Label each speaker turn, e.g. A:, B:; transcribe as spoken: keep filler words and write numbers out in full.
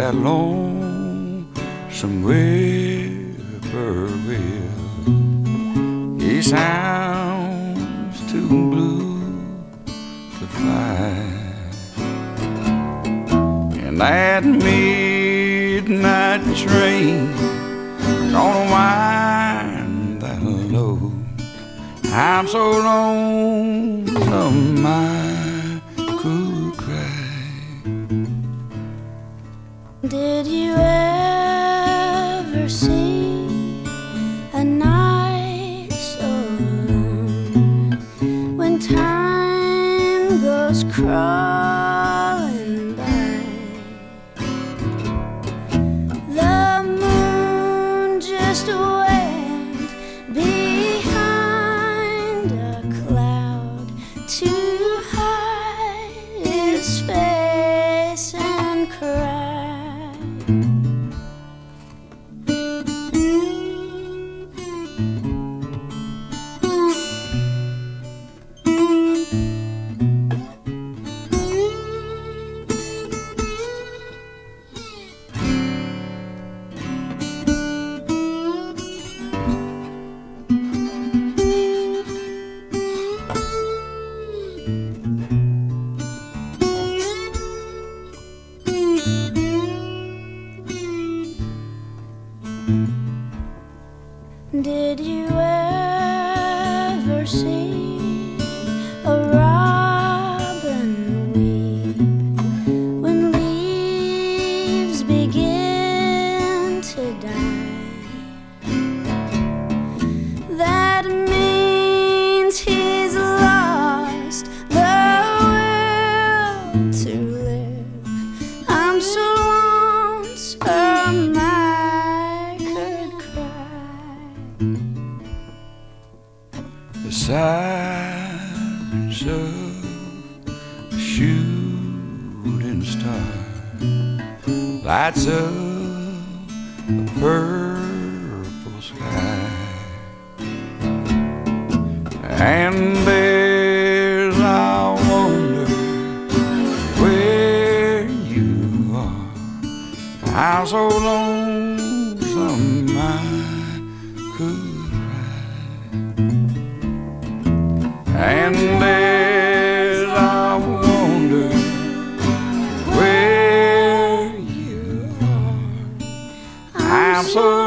A: that lonesome whippoorwill. He sounds too blue to fly, and that midnight train gonna wind that load. I'm so lonesome I could cry.
B: Did you ever see a night so long when time goes crawling by? The moon just went behind a cloud to hide his face and cry. Did you ever see a robin weep when leaves begin to die? That means he's lost the will to live. I'm so lonesome I could cry.
A: The silence of a shooting star lights up the purple sky, and there's I wonder where you are. I'm so lonesome I could. And there's I wonder where you are. I'm so